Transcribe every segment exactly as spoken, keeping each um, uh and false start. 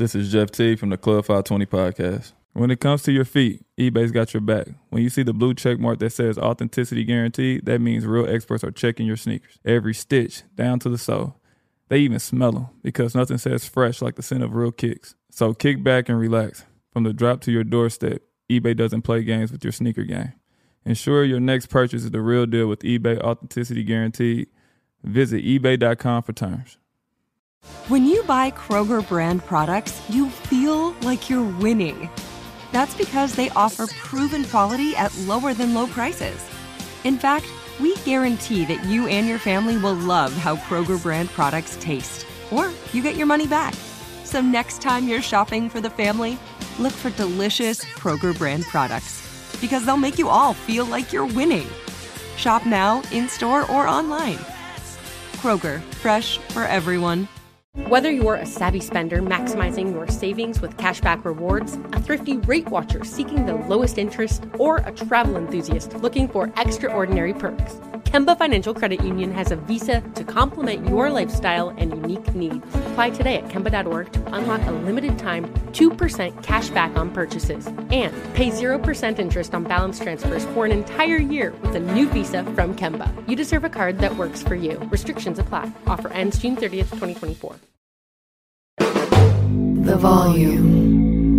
This is Jeff T from the Club five twenty podcast. When it comes to your feet, eBay's got your back. When you see the blue check mark that says authenticity guaranteed, that means real experts are checking your sneakers. Every stitch, down to the sole. They even smell them because nothing says fresh like the scent of real kicks. So kick back and relax. From the drop to your doorstep, eBay doesn't play games with your sneaker game. Ensure your next purchase is the real deal with eBay Authenticity Guaranteed. Visit ebay dot com for terms. When you buy Kroger brand products, you feel like you're winning. That's because they offer proven quality at lower than low prices. In fact, we guarantee that you and your family will love how Kroger brand products taste, or you get your money back. So next time you're shopping for the family, look for delicious Kroger brand products, because they'll make you all feel like you're winning. Shop now, in-store, or online. Kroger, fresh for everyone. Whether you're a savvy spender maximizing your savings with cashback rewards, a thrifty rate watcher seeking the lowest interest, or a travel enthusiast looking for extraordinary perks, Kemba Financial Credit Union has a visa to complement your lifestyle and unique needs. Apply today at Kemba dot org to unlock a limited time two percent cash back on purchases and pay zero percent interest on balance transfers for an entire year with a new visa from Kemba. You deserve a card that works for you. Restrictions apply. Offer ends June thirtieth, twenty twenty-four. The volume.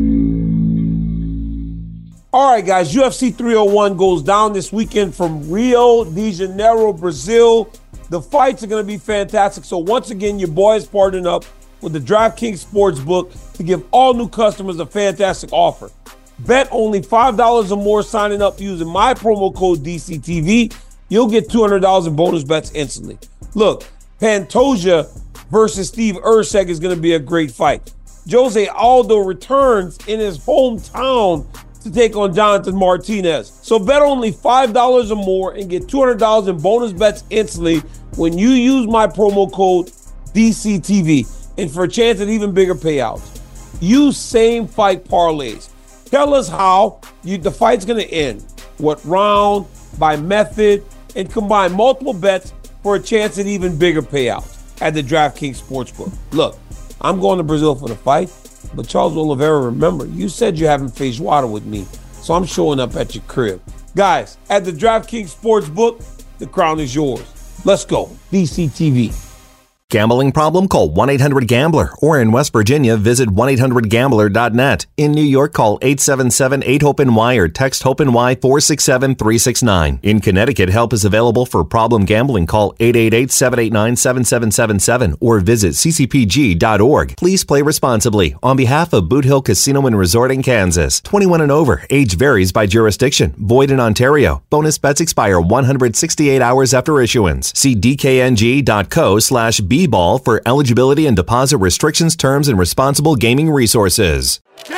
All right, guys, U F C three oh one goes down this weekend from Rio de Janeiro, Brazil. The fights are going to be fantastic. So once again, your boy is partnering up with the DraftKings Sportsbook to give all new customers a fantastic offer. Bet only five dollars or more signing up using my promo code D C T V. You'll get two hundred dollars in bonus bets instantly. Look, Pantoja versus Steve Erceg is going to be a great fight. Jose Aldo returns in his hometown to take on Jonathan Martinez. So bet only five dollars or more and get two hundred dollars in bonus bets instantly when you use my promo code D C T V. And for a chance at even bigger payouts, use same fight parlays. Tell us how you, the fight's going to end, what round, by method, and combine multiple bets for a chance at even bigger payouts at the DraftKings Sportsbook. Look, I'm going to Brazil for the fight, but Charles Oliveira, remember, you said you haven't faced water with me, so I'm showing up at your crib. Guys, at the DraftKings Sportsbook, the crown is yours. Let's go. D C T V. Gambling problem? Call one eight hundred gambler. Or in West Virginia, visit one eight hundred gambler dot net. In New York, call eight seven seven eight hope N Y or text HOPE-NY four six seven three six nine. In Connecticut, help is available for problem gambling. Call eight eight eight seven eight nine seven seven seven seven or visit c c p g dot org. Please play responsibly. On behalf of Boot Hill Casino and Resort in Kansas. twenty-one and over. Age varies by jurisdiction. Void in Ontario. Bonus bets expire one hundred sixty-eight hours after issuance. See d k n g dot co slash b ball for eligibility and deposit restrictions, terms, and responsible gaming resources.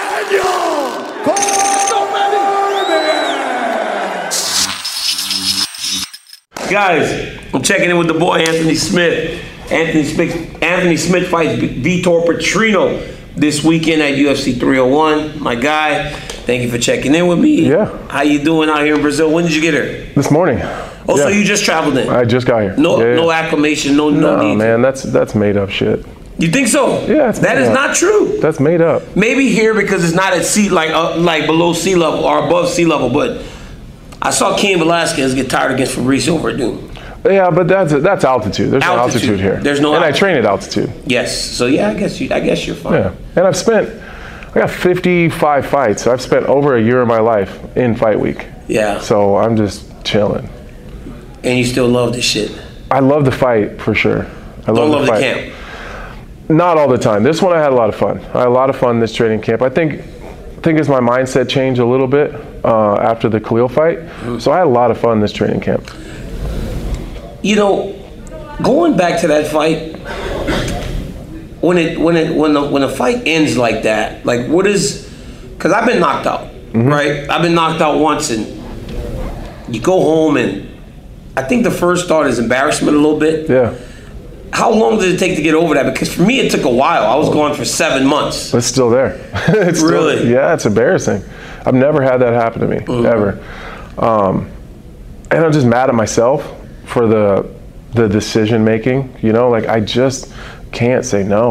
Guys, I'm checking in with the boy Anthony Smith. Anthony Smith, Anthony Smith fights Vitor Petrino this weekend at U F C three oh one. My guy, thank you for checking in with me. Yeah. How you doing out here in Brazil? When did you get here? This morning. Oh, yeah. So you just traveled in? I just got here. No, yeah, no yeah. acclimation, no, no, no need. man, that's that's made up shit. You think so? Yeah, it's that is up. not true. That's made up. Maybe here because it's not at sea, like uh, like below sea level or above sea level. But I saw Cain Velasquez get tired against Fabricio Verdun. Yeah, but that's that's altitude. There's altitude. no altitude here. There's no. And altitude. I train at altitude. Yes. So yeah, I guess you. I guess you're fine. Yeah, and I've spent. I got fifty-five fights. I've spent over a year of my life in fight week. Yeah. So I'm just chilling. And you still love this shit? I love the fight, for sure. I Don't love, love the, the fight. camp? Not all the time. This one I had a lot of fun. I had a lot of fun this training camp. I think I think as my mindset changed a little bit uh, after the Khalil fight. Mm. So I had a lot of fun this training camp. You know, going back to that fight, when it when it when the when a fight ends like that, like what is, because I've been knocked out, mm-hmm. right? I've been knocked out once, and you go home and I think the first thought is embarrassment a little bit. Yeah. How long did it take to get over that? Because for me, it took a while. I was gone for seven months. It's still there. it's really? Still, yeah, it's embarrassing. I've never had that happen to me, mm-hmm. ever. Um, and I'm just mad at myself for the the decision making. You know, like I just can't say no.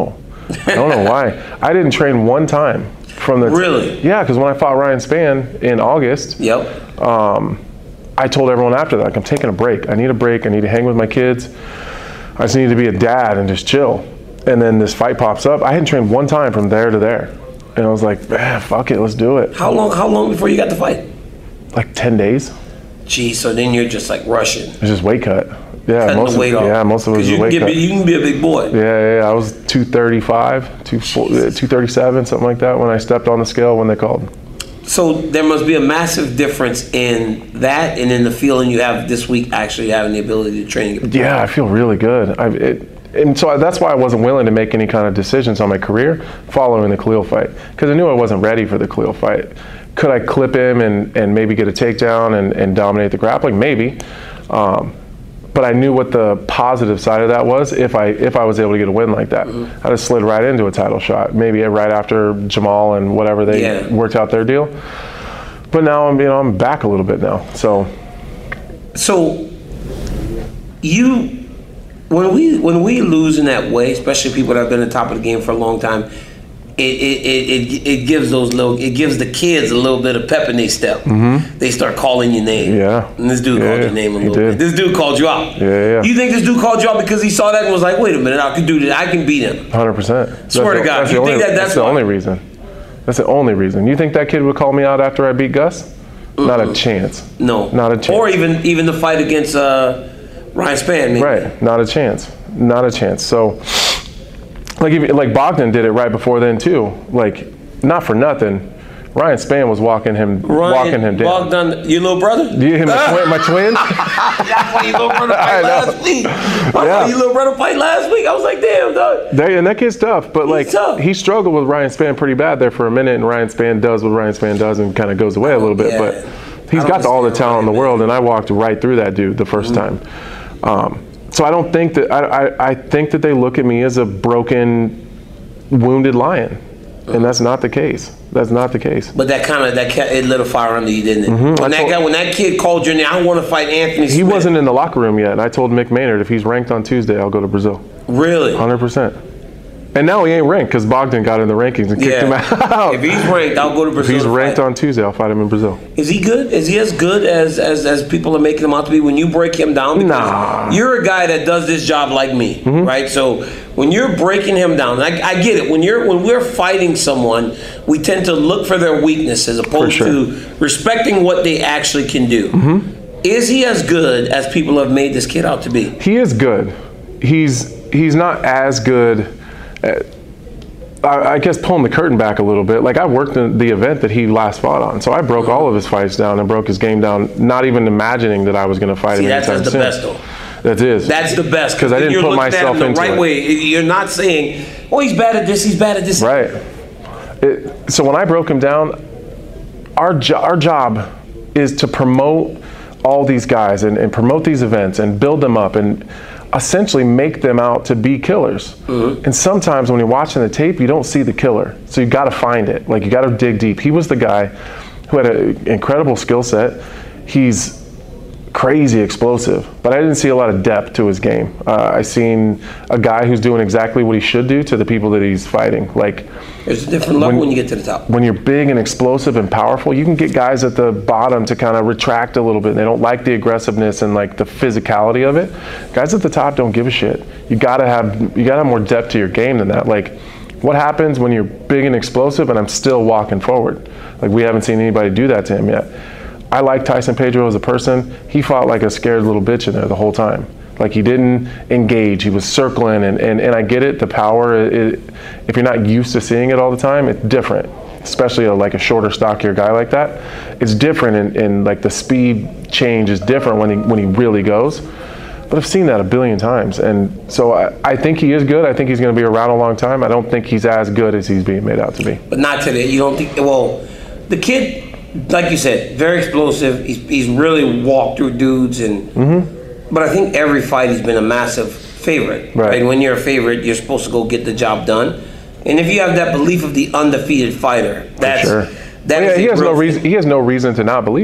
I don't know why. I didn't train one time from the. Really? Yeah, because when I fought Ryan Spann in August. Yep. Um, I told everyone after that, like, I'm taking a break. I need a break. I need to hang with my kids. I just need to be a dad and just chill. And then this fight pops up. I hadn't trained one time from there to there. And I was like, eh, fuck it, let's do it. How long How long before you got the fight? Like ten days. Geez, so then you're just like rushing. It's just weight cut. Yeah, Cutting most the weight of, off. yeah, most of it was you the weight can cut. Be, you can be a big boy. Yeah, yeah, yeah. I was two thirty-five, two thirty-seven, something like that when I stepped on the scale when they called. So there must be a massive difference in that and in the feeling you have this week actually having the ability to train. Yeah, I feel really good. I, it, and so that's why I wasn't willing to make any kind of decisions on my career following the Khalil fight, because I knew I wasn't ready for the Khalil fight. Could I clip him and, and maybe get a takedown and, and dominate the grappling? Maybe. Um, but I knew what the positive side of that was if I if I was able to get a win like that. Mm-hmm. I just slid right into a title shot, maybe right after Jamal and whatever they yeah. worked out their deal. But now I'm you know I'm back a little bit now. So So you when we when we lose in that way, especially people that have been at the top of the game for a long time, It, it it it it gives those little it gives the kids a little bit of pep in their step. Mm-hmm. They start calling your name. Yeah. And this dude yeah, called your name a little did. bit. This dude called you out. Yeah, yeah. You think this dude called you out because he saw that and was like, wait a minute, I can do this. I can beat him. one hundred percent. Swear to God. You only, think that that's, that's the why? only reason. That's the only reason. You think that kid would call me out after I beat Gus? Mm-mm. Not a chance. No. Not a chance. Or even even the fight against uh, Ryan Spann. Maybe. Right. Not a chance. Not a chance. So. Like if, like Bogdan did it right before then too. Like, not for nothing, Ryan Spann was walking him Ryan, walking him down. Bogdan, your little brother? Do you hear my, twin, my twins? That's why your little brother fight last week. I Yeah. saw your little brother fight last week. I was like, damn, dog. They, and that kid's tough, but He's like tough. he struggled with Ryan Spann pretty bad there for a minute, and Ryan Spann does what Ryan Spann does and kind of goes away a little bit. Yeah. But he's got all the talent in the world, and I walked right through that dude the first Mm-hmm. time. Um, so I don't think that I, I I think that they look at me as a broken, wounded lion, and that's not the case. That's not the case. But that kind of that ca- it lit a fire under you, didn't it? Mm-hmm. When I that told- guy, when that kid called your name, I want to fight Anthony Smith. He wasn't in the locker room yet, and I told Mick Maynard if he's ranked on Tuesday, I'll go to Brazil. Really? one hundred percent. And now he ain't ranked because Bogdan got in the rankings and kicked Yeah. him out. If he's ranked, I'll go to If Brazil. he's to ranked fight. on Tuesday, I'll fight him in Brazil. Is he good? Is he as good as, as as people are making him out to be when you break him down? Because Nah. you're a guy that does this job like me, Mm-hmm. right? So when you're breaking him down, I, I get it. When you're when we're fighting someone, we tend to look for their weaknesses as opposed sure. to respecting what they actually can do. Mm-hmm. Is he as good as people have made this kid out to be? He is good. He's he's not as good. At, I, I guess pulling the curtain back a little bit. Like I worked in the event that he last fought on, so I broke all of his fights down and broke his game down, not even imagining that I was going to fight See, him that's, anytime that's the soon. best though. That is. That's the best because I didn't you're put looking myself at him into the right it. way. You're not saying, "Oh, he's bad at this. He's bad at this." Right. It, so when I broke him down, our jo- our job is to promote all these guys and, and promote these events and build them up and essentially make them out to be killers. Mm-hmm. And sometimes when you're watching the tape, you don't see the killer. So you got to find it. Like you got to dig deep. He was the guy who had an incredible skill set. He's crazy explosive, but I didn't see a lot of depth to his game. Uh, I seen a guy who's doing exactly what he should do to the people that he's fighting. Like there's a different level when, when you get to the top. When you're big and explosive and powerful, you can get guys at the bottom to kind of retract a little bit. They don't like the aggressiveness and like the physicality of it. Guys at the top don't give a shit. You gotta have you gotta have more depth to your game than that. Like what happens when you're big and explosive and I'm still walking forward? Like we haven't seen anybody do that to him yet. I like Tyson Pedro as a person. He fought like a scared little bitch in there the whole time. Like he didn't engage. He was circling, and, and, and I get it. The power, it, if you're not used to seeing it all the time, it's different. Especially a, like a shorter, stockier guy like that, it's different. And, and like the speed change is different when he when he really goes. But I've seen that a billion times, and so I, I think he is good. I think he's going to be around a long time. I don't think he's as good as he's being made out to be. But not today. You don't think? Well, the kid. Like you said, very explosive. He's, he's really walked through dudes, and mm-hmm. but I think every fight he's been a massive favorite. Right. right. When you're a favorite, you're supposed to go get the job done. And if you have that belief of the undefeated fighter, that's For sure. that well, is yeah, he has no real reason. thing. He has no reason to not believe it.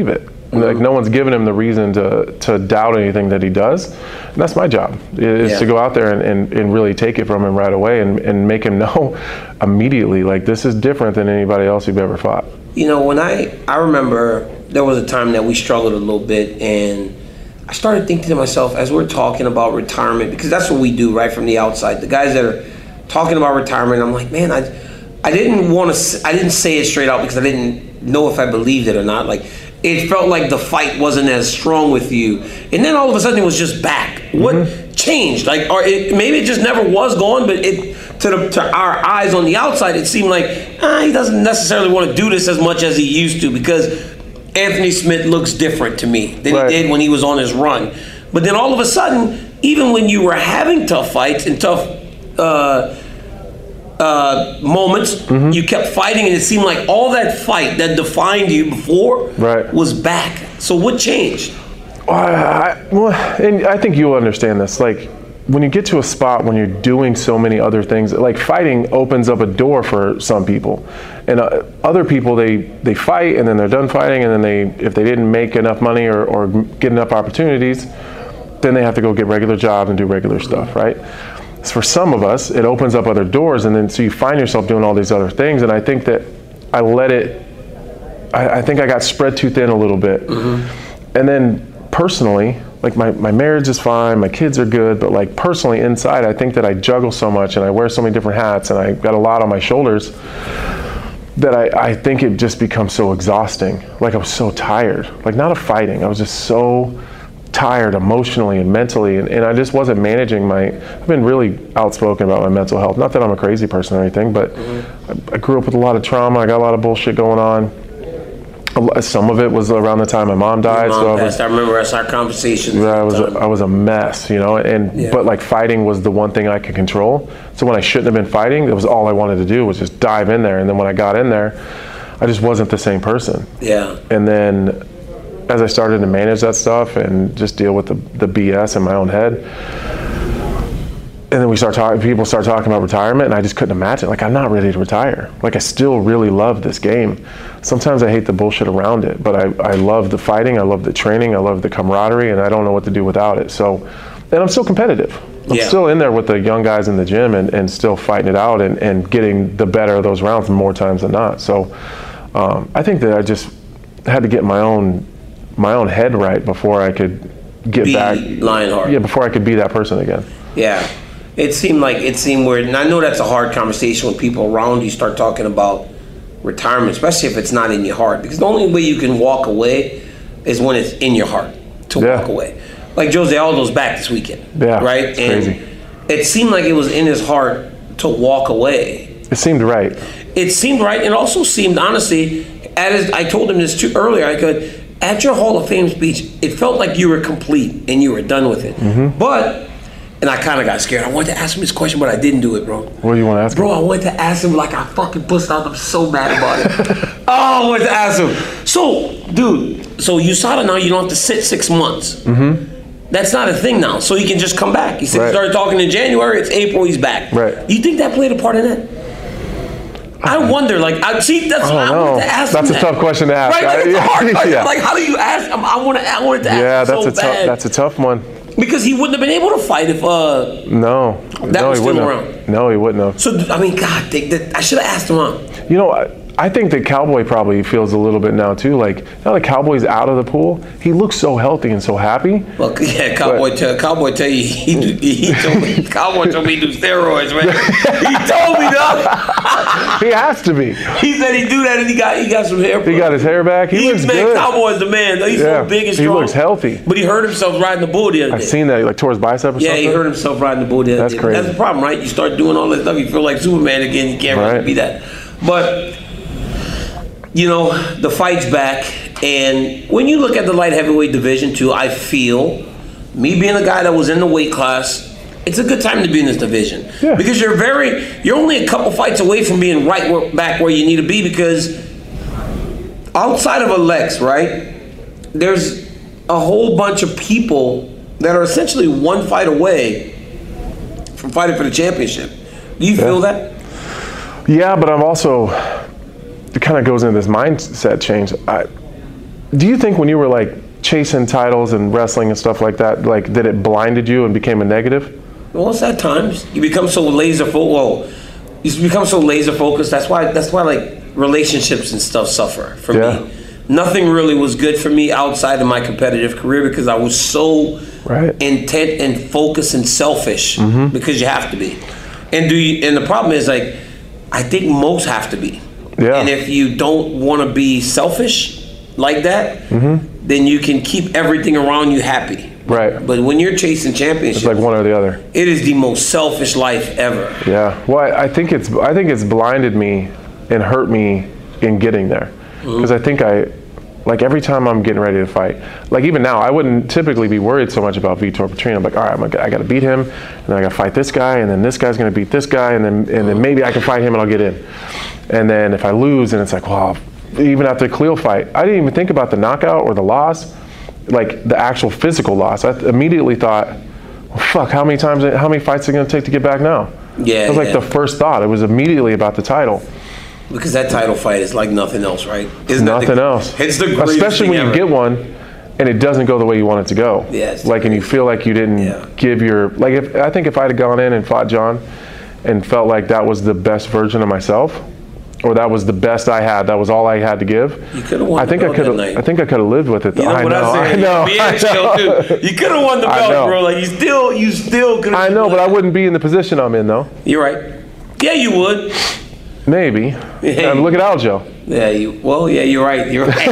Mm-hmm. Like no one's given him the reason to to doubt anything that he does. And that's my job, is yeah. to go out there and, and, and really take it from him right away and, and make him know immediately, like, this is different than anybody else you've ever fought. You know, when I, I remember there was a time that we struggled a little bit, and I started thinking to myself as we're talking about retirement, because that's what we do right from the outside. The guys that are talking about retirement, I'm like, man, I, I didn't want to, I didn't say it straight out because I didn't know if I believed it or not. Like, it felt like the fight wasn't as strong with you, and then all of a sudden it was just back. What mm-hmm. changed? Like, or it, maybe it just never was gone, but it to the to our eyes on the outside, it seemed like ah, he doesn't necessarily want to do this as much as he used to, because Anthony Smith looks different to me than right. he did when he was on his run. But then all of a sudden, even when you were having tough fights and tough uh, uh, moments, mm-hmm. you kept fighting, and it seemed like all that fight that defined you before right. was back. So what changed? Well, I, well, and I think you'll understand this. Like, when you get to a spot when you're doing so many other things, like fighting opens up a door for some people, and uh, other people they they fight and then they're done fighting, and then they if they didn't make enough money or, or get enough opportunities, then they have to go get regular jobs and do regular stuff, right? So for some of us, it opens up other doors, and then so you find yourself doing all these other things. And I think that I let it. I, I think I got spread too thin a little bit, mm-hmm. and then personally. Like my, my marriage is fine, my kids are good, but like personally inside, I think that I juggle so much and I wear so many different hats and I got a lot on my shoulders that I, I think it just becomes so exhausting. Like I was so tired, like not of fighting, I was just so tired emotionally and mentally, and, and I just wasn't managing my, I've been really outspoken about my mental health. Not that I'm a crazy person or anything, but mm-hmm. I, I grew up with a lot of trauma, I got a lot of bullshit going on. Some of it was around the time my mom died. Your mom so I, passed. was, I remember us our conversations. Yeah, I was a, I was a mess, you know. And yeah. but like fighting was the one thing I could control. So when I shouldn't have been fighting, it was all I wanted to do was just dive in there. And then when I got in there, I just wasn't the same person. Yeah. And then as I started to manage that stuff and just deal with the the B S in my own head. And then we start talking, people start talking about retirement, and I just couldn't imagine. Like, I'm not ready to retire. Like, I still really love this game. Sometimes I hate the bullshit around it, but I, I love the fighting, I love the training, I love the camaraderie, and I don't know what to do without it. So, and I'm still competitive. I'm yeah. still in there with the young guys in the gym and, and still fighting it out and, and getting the better of those rounds more times than not. So, um, I think that I just had to get my own my own head right before I could get be back. Lionheart. Yeah, before I could be that person again. Yeah. It seemed like it seemed weird, and I know that's a hard conversation when people around you start talking about retirement, especially if it's not in your heart. Because the only way you can walk away is when it's in your heart to yeah. walk away. Like Jose Aldo's back this weekend, yeah, right? It's and crazy. It seemed like it was in his heart to walk away. It seemed right. It seemed right, and it also seemed, honestly, as I told him this too earlier, I could at your Hall of Fame speech, it felt like you were complete and you were done with it. Mm-hmm. But. And I kind of got scared. I wanted to ask him this question, but I didn't do it, bro. What do you want to ask bro, him? Bro, I wanted to ask him like I fucking pussed out. I'm so mad about it. Oh, I wanted to ask him. So, dude, so U S A D A now, you don't have to sit six months. Mm-hmm. That's not a thing now. So he can just come back. He said right. he started talking in January. It's April. He's back. Right. You think that played a part in that? I wonder, like, I see. That's oh, what I no. wanted to ask. That's him a that. tough question to ask. Right? Like, it's a hard question. yeah. Like, how do you ask him? I want to. I wanted to ask. Yeah, him that's so a tough. bad. That's a tough one. Because he wouldn't have been able to fight if uh no that no, was he still wouldn't around. Have. No, he wouldn't have. So I mean, God, they, they, I should have asked him on. You know, I, I think that Cowboy probably feels a little bit now too. Like now that Cowboy's out of the pool, he looks so healthy and so happy. Well, yeah, Cowboy, tell, Cowboy tell you he he told me Cowboy told me he do steroids, man. He told me that. He has to be. He said he do that, and he got he got some hair. He got his hair back. He, he looks man, good. Cowboy's the man. He's yeah. so big and strong. He looks healthy. But he hurt himself riding the bull the other day. I've seen that. He like tore his bicep or yeah, something. Yeah, he hurt himself riding the bull the other That's day. crazy. That's the problem, right? You start doing all that stuff, you feel like Superman again. You can't right. really be that. But you know, the fight's back, and when you look at the light heavyweight division too, I feel, me being a guy that was in the weight class, it's a good time to be in this division. Yeah. Because you're very, you're only a couple fights away from being right where, back where you need to be, because outside of Alex, right, there's a whole bunch of people that are essentially one fight away from fighting for the championship. Do you yeah. feel that? Yeah, but I'm also, it kind of goes into this mindset change. I do you think when you were like chasing titles and wrestling and stuff like that, like that it blinded you and became a negative? Well, it's at times you become so laser focused. Well, you become so laser focused. That's why. That's why like relationships and stuff suffer for Yeah. me. Nothing really was good for me outside of my competitive career because I was so Right. intent and focused and selfish Mm-hmm. because you have to be. And do you? And the problem is like, I think most have to be. Yeah. And if you don't want to be selfish like that, Mm-hmm. then you can keep everything around you happy. Right. But when you're chasing championships, It's like one or the other. it is the most selfish life ever. Yeah. Well, I, I think it's I think it's blinded me and hurt me in getting there because I think I. Like every time I'm getting ready to fight, like even now, I wouldn't typically be worried so much about Vitor Petrino. I'm like, all right, I'm gonna, I got to beat him, and then I got to fight this guy, and then this guy's going to beat this guy, and then and then maybe I can fight him and I'll get in. And then if I lose, and it's like, well, even after the Khalil fight, I didn't even think about the knockout or the loss, like the actual physical loss. I immediately thought, well, fuck, how many times, how many fights are it going to take to get back now? Yeah, That was like yeah. the first thought. It was immediately about the title. Because that title fight is like nothing else, right? Isn't that Nothing the, else. It's the greatest Especially thing when you ever. get one and it doesn't go the way you want it to go. Yeah, it's Like, and you feel like you didn't Yeah. give your, like, if I think if I'd have gone in and fought John and felt like that was the best version of myself, or that was the best I had, that was all I had to give. You could have won I think the I belt could that have. night. I think I could have lived with it. Though. You know I what know. I'm I saying? know. Yeah, I show, know. too. You could have won the I belt, know. bro. Like you still, you still could. I know, but I wouldn't be in the position I'm in though. You're right. Yeah, you would. Maybe. Yeah. And look at Aljo. Yeah, you. Well, yeah, you're right. You're right.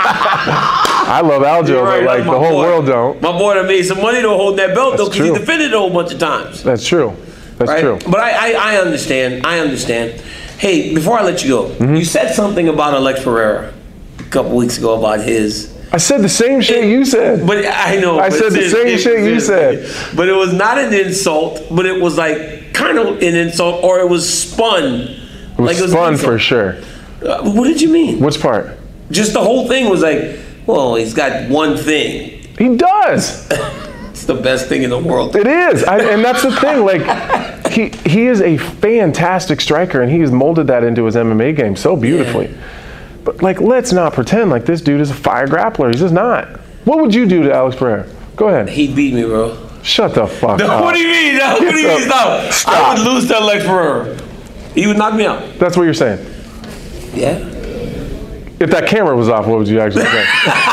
I love Aljo, You're right. but like That's the my whole boy. world don't. My boy done made some money to hold that belt though, That's because he true. defended it a whole bunch of times. That's true. That's Right? true. But I, I, I understand. I understand. Hey, before I let you go, Mm-hmm. you said something about Alex Pereira a couple weeks ago about his. I said the same shit you said. But I know. I but said the it's- same it's- shit you it's- said. But it was not an insult. But it was like kind of an insult, or it was spun. It was like an fun insult. for sure. Uh, what did you mean? Which part? Just the whole thing was like, well, he's got one thing. He does. It's the best thing in the world. It is, I, and that's the thing. Like, he he is a fantastic striker, and he has molded that into his M M A game so beautifully. Yeah. But like, let's not pretend like this dude is a fire grappler. He's just not. What would you do to Alex Pereira? Go ahead. He beat me, bro. Shut the fuck No, up. what do you mean? No, what do you Get mean? the- Stop. I would lose to Alex Pereira. He would knock me out. That's what you're saying. Yeah. If that camera was off, what would you actually say?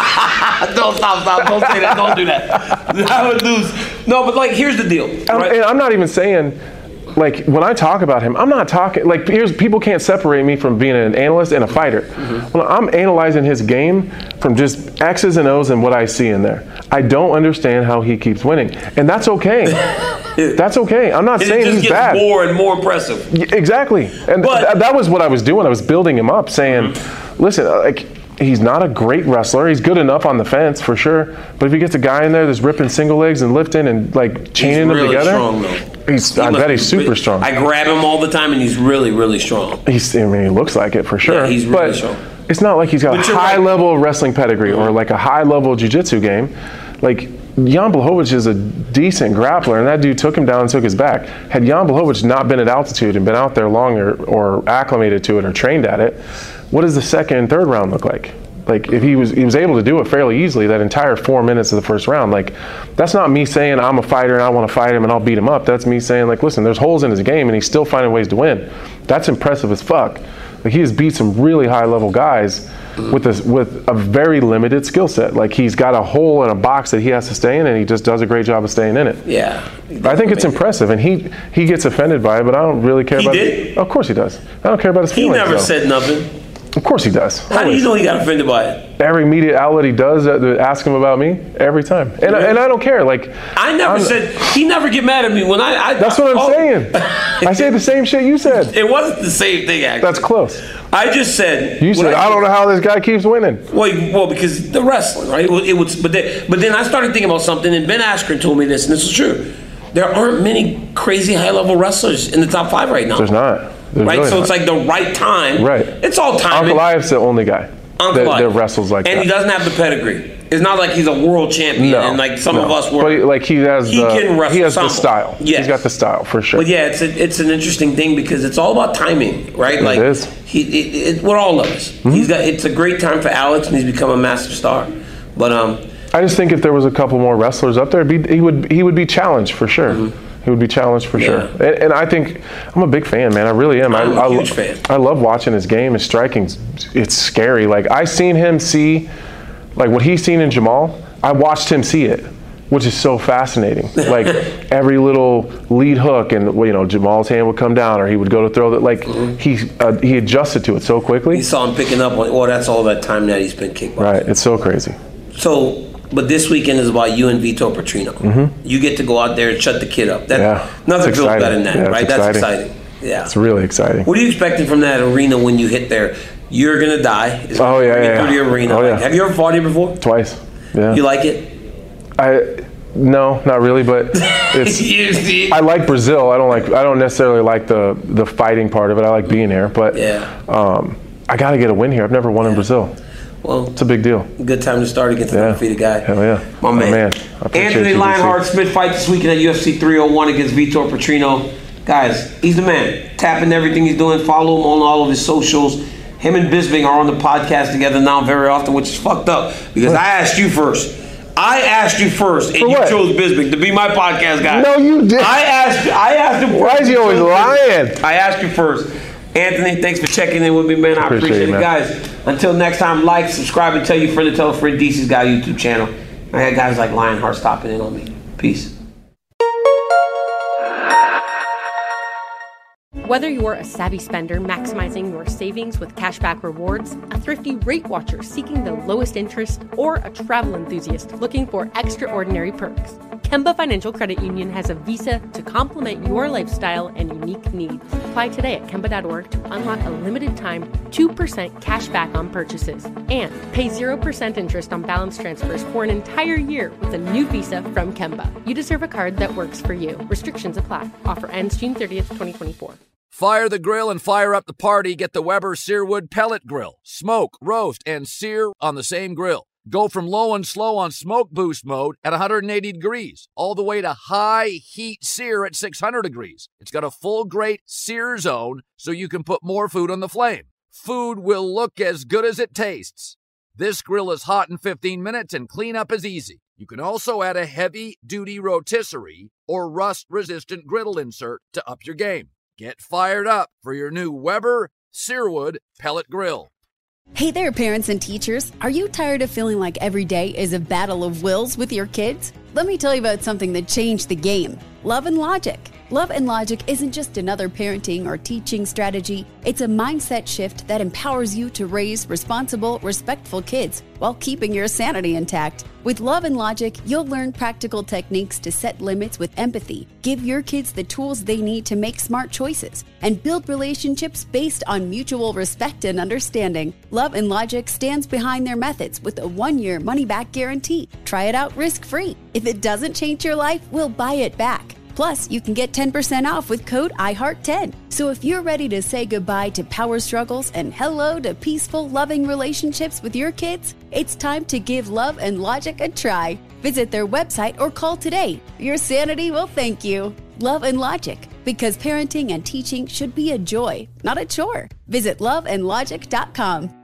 Don't stop, stop. Don't say that. Don't do that. I would lose. No, but like, here's the deal. I'm, Right? and I'm not even saying, like, when I talk about him, I'm not talking, like, here's, people can't separate me from being an analyst and a fighter. Mm-hmm. Well, I'm analyzing his game from just X's and O's and what I see in there. I don't understand how he keeps winning. And that's okay. That's okay. I'm not And saying it just he's gets bad. more and more impressive. Y- Exactly. And But- th- that was what I was doing. I was building him up, saying, listen, uh, like, he's not a great wrestler. He's good enough on the fence for sure. But if he gets a guy in there that's ripping single legs and lifting and like chaining He's them really together, strong, though. he's. He I must bet be he's super really- strong. I grab him all the time, and he's really, really strong. He's. I mean, he looks like it for sure. Yeah, he's really but strong. it's not like he's got But a you're high right. level wrestling pedigree or like a high level jiu-jitsu game. Like Jan Blachowicz is a decent grappler, and that dude took him down and took his back. Had Jan Blachowicz not been at altitude and been out there long or, or acclimated to it or trained at it, what does the second and third round look like? Like if he was he was able to do it fairly easily that entire four minutes of the first round, like that's not me saying I'm a fighter and I want to fight him and I'll beat him up. That's me saying like, listen, there's holes in his game and he's still finding ways to win. That's impressive as fuck. Like he has beat some really high level guys with a, with a very limited skill set. Like he's got a hole in a box that he has to stay in and he just does a great job of staying in it. Yeah. I think it's impressive, and he he gets offended by it, but I don't really care He about. did? Of course he does. I don't care about his He feelings. never though. said nothing. Of course he does. How do Always. you know he got offended by it? Every media outlet he does uh, they ask him about me every time, and I, and I don't care. Like I never I'm- said he never get mad at me when I. I That's what I'm oh, saying. I say the same shit you said. It wasn't the same thing, actually. That's close. I just said. You what said I don't know how this guy keeps winning. Well, well, because the wrestling, right? It was, it was but then, but then I started thinking about something, and Ben Askren told me this, and this is true. There aren't many crazy high-level wrestlers in the top five right now. There's not. There's right, really so not. it's like the right time. Right. It's all timing. Ankalaev's the only guy that, Ankalaev. that wrestles like and that. he doesn't have the pedigree. It's not like he's a world champion, No, and like some no. of us were. But he- like he has he the can wrestle he has the some. style. Yes. He's got the style for sure. But yeah, it's a, it's an interesting thing because it's all about timing, right? It like is. he, it, it, with all of us, Mm-hmm. he's got. It's a great time for Alex, and he's become a master star. But um, I just think if there was a couple more wrestlers up there, it'd be, he would he would be challenged for sure. Mm-hmm. He would be challenged for Yeah. sure. And, and I think I'm a big fan, man. I really am. I'm I, a I, huge fan. I love watching his game. His striking's it's scary. Like I seen him see, like what he's seen in Jamal. I watched him see it, which is so fascinating. Like every little lead hook, and well, you know, Jamal's hand would come down, or he would go to throw that. Like Mm-hmm. he uh, he adjusted to it so quickly. you saw him picking up on. Well, that's all that time that he spent kickboxing. Right. It's so crazy. So, but this weekend is about you and Vitor Petrino. Mm-hmm. You get to go out there and shut the kid up. That, Yeah. Nothing It's feels exciting. better than that, Yeah, it's right? That's exciting. exciting. Yeah. It's really exciting. What are you expecting from that arena when you hit there? You're gonna die. It's Oh, yeah, gonna yeah, through yeah. the arena. Oh, Like, yeah. have you ever fought here before? Twice. Yeah. You like it? I no, not really, but it's. You see? I like Brazil. I don't like. I don't necessarily like the the fighting part of it. I like being here, but Yeah. um, I got to get a win here. I've never won in Brazil. Well, It's a big deal. good time to start against an Yeah. undefeated guy. Hell yeah, My man. man. I appreciate Anthony you, D C. Lionheart Smith fight this weekend at U F C three oh one against Vitor Petrino. Guys, he's the man. Tapping everything he's doing. Follow him on all of his socials. Him and Bisping are on the podcast together now very often, which is fucked up because I asked you first. I asked you first, and For you what? chose Bisping to be my podcast guy. No, you didn't. I asked. I asked him. Why first. is he always You chose lying? Bisping. I asked you first. Anthony, thanks for checking in with me, man. I Appreciate appreciate, it, it, man. guys. Until next time, like, subscribe, and tell your friend to tell a friend. D C's got a YouTube channel. I got guys like Lionheart stopping in on me. Peace. Whether you're a savvy spender maximizing your savings with cashback rewards, a thrifty rate watcher seeking the lowest interest, or a travel enthusiast looking for extraordinary perks, Kemba Financial Credit Union has a visa to complement your lifestyle and unique needs. Apply today at Kemba dot org to unlock a limited time two percent cash back on purchases and pay zero percent interest on balance transfers for an entire year with a new visa from Kemba. You deserve a card that works for you. Restrictions apply. Offer ends June thirtieth, twenty twenty-four. Fire the grill and fire up the party. Get the Weber Searwood Pellet Grill. Smoke, roast, and sear on the same grill. Go from low and slow on smoke boost mode at one hundred eighty degrees, all the way to high heat sear at six hundred degrees. It's got a full grate sear zone so you can put more food on the flame. Food will look as good as it tastes. This grill is hot in fifteen minutes and cleanup is easy. You can also add a heavy-duty rotisserie or rust-resistant griddle insert to up your game. Get fired up for your new Weber Searwood Pellet Grill. Hey there, parents and teachers. Are you tired of feeling like every day is a battle of wills with your kids? Let me tell you about something that changed the game. Love and Logic. Love and Logic isn't just another parenting or teaching strategy. It's a mindset shift that empowers you to raise responsible, respectful kids while keeping your sanity intact. With Love and Logic, you'll learn practical techniques to set limits with empathy, give your kids the tools they need to make smart choices, and build relationships based on mutual respect and understanding. Love and Logic stands behind their methods with a one-year money-back guarantee. Try it out risk-free. If it doesn't change your life, we'll buy it back. Plus, you can get ten percent off with code I heart ten. So if you're ready to say goodbye to power struggles and hello to peaceful, loving relationships with your kids, it's time to give Love and Logic a try. Visit their website or call today. Your sanity will thank you. Love and Logic, because parenting and teaching should be a joy, not a chore. Visit love and logic dot com.